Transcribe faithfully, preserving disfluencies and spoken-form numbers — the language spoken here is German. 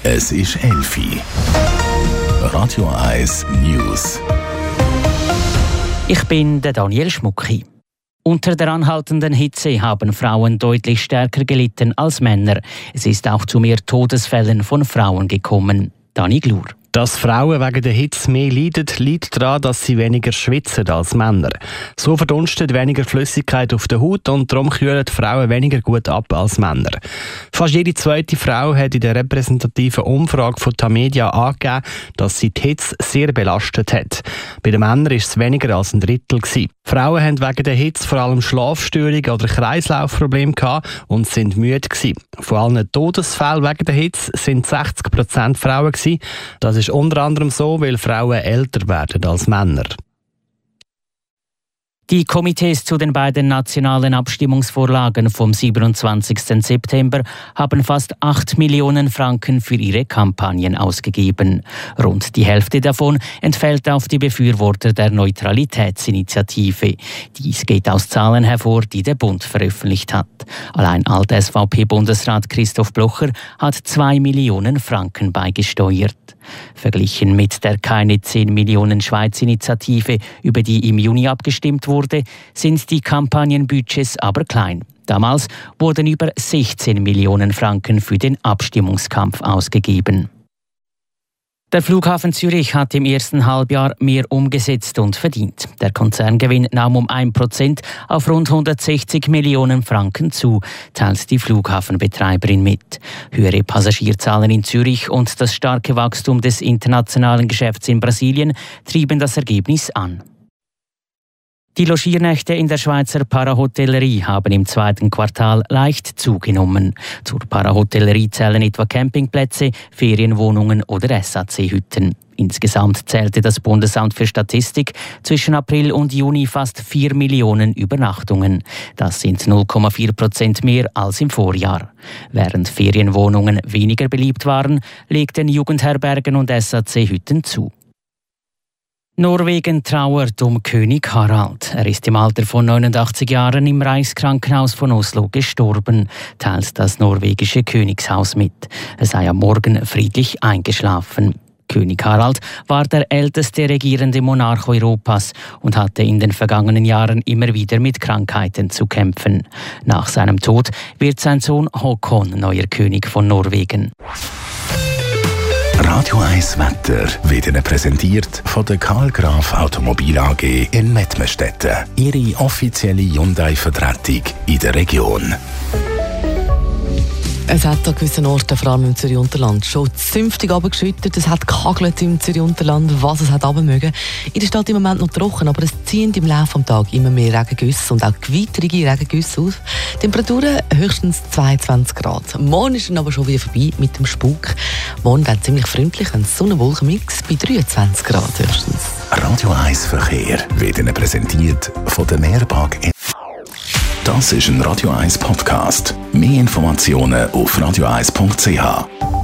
Es ist elf Uhr. Radio eins News. Ich bin der Daniel Schmucki. Unter der anhaltenden Hitze haben Frauen deutlich stärker gelitten als Männer. Es ist auch zu mehr Todesfällen von Frauen gekommen. Dani Glur. Dass Frauen wegen der Hitze mehr leiden, liegt daran, dass sie weniger schwitzen als Männer. So verdunstet weniger Flüssigkeit auf der Haut und darum kühlen die Frauen weniger gut ab als Männer. Fast jede zweite Frau hat in der repräsentativen Umfrage von Tamedia angegeben, dass sie die Hitze sehr belastet hat. Bei den Männern war es weniger als ein Drittel gewesen. Frauen haben wegen der Hitze vor allem Schlafstörungen oder Kreislaufprobleme gehabt und sind müde gewesen. Von allen Todesfällen wegen der Hitze sind sechzig Prozent Frauen gewesen. Das ist unter anderem so, weil Frauen älter werden als Männer. Die Komitees zu den beiden nationalen Abstimmungsvorlagen vom siebenundzwanzigsten September haben fast acht Millionen Franken für ihre Kampagnen ausgegeben. Rund die Hälfte davon entfällt auf die Befürworter der Neutralitätsinitiative. Dies geht aus Zahlen hervor, die der Bund veröffentlicht hat. Allein Alt-S V P-Bundesrat Christoph Blocher hat zwei Millionen Franken beigesteuert. Verglichen mit der Keine zehn Millionen Schweiz-Initiative, über die im Juni abgestimmt wurde, sind die Kampagnenbudgets aber klein. Damals wurden über sechzehn Millionen Franken für den Abstimmungskampf ausgegeben. Der Flughafen Zürich hat im ersten Halbjahr mehr umgesetzt und verdient. Der Konzerngewinn nahm um ein Prozent auf rund hundertsechzig Millionen Franken zu, teilt die Flughafenbetreiberin mit. Höhere Passagierzahlen in Zürich und das starke Wachstum des internationalen Geschäfts in Brasilien trieben das Ergebnis an. Die Logiernächte in der Schweizer Parahotellerie haben im zweiten Quartal leicht zugenommen. Zur Parahotellerie zählen etwa Campingplätze, Ferienwohnungen oder S A C-Hütten. Insgesamt zählte das Bundesamt für Statistik zwischen April und Juni fast vier Millionen Übernachtungen. Das sind null Komma vier Prozent mehr als im Vorjahr. Während Ferienwohnungen weniger beliebt waren, legten Jugendherbergen und S A C-Hütten zu. Norwegen trauert um König Harald. Er ist im Alter von neunundachtzig Jahren im Reichskrankenhaus von Oslo gestorben, teilt das norwegische Königshaus mit. Er sei am Morgen friedlich eingeschlafen. König Harald war der älteste regierende Monarch Europas und hatte in den vergangenen Jahren immer wieder mit Krankheiten zu kämpfen. Nach seinem Tod wird sein Sohn Håkon neuer König von Norwegen. Radio eins Wetter wird Ihnen präsentiert von der Karl Graf Automobil A G in Mettmerstetten. Ihre offizielle Hyundai-Vertretung in der Region. Es hat an gewissen Orten, vor allem im Zürich-Unterland, schon zünftig runtergeschüttet. Es hat gehagelt im Zürich-Unterland, was es hat runtermögen. In der Stadt im Moment noch trocken, aber es ziehen im Laufe des Tages immer mehr Regengüsse und auch gewitterige Regengüsse auf. Temperaturen höchstens zweiundzwanzig Grad. Morgen ist dann aber schon wieder vorbei mit dem Spuk. Morgen wird ziemlich freundlich, ein Sonnenwolkenmix bei dreiundzwanzig Grad höchstens. Radio eins Verkehr wird Ihnen präsentiert von der Mehrbank. Das ist ein Radio eins Podcast. Mehr Informationen auf radio eins punkt c h.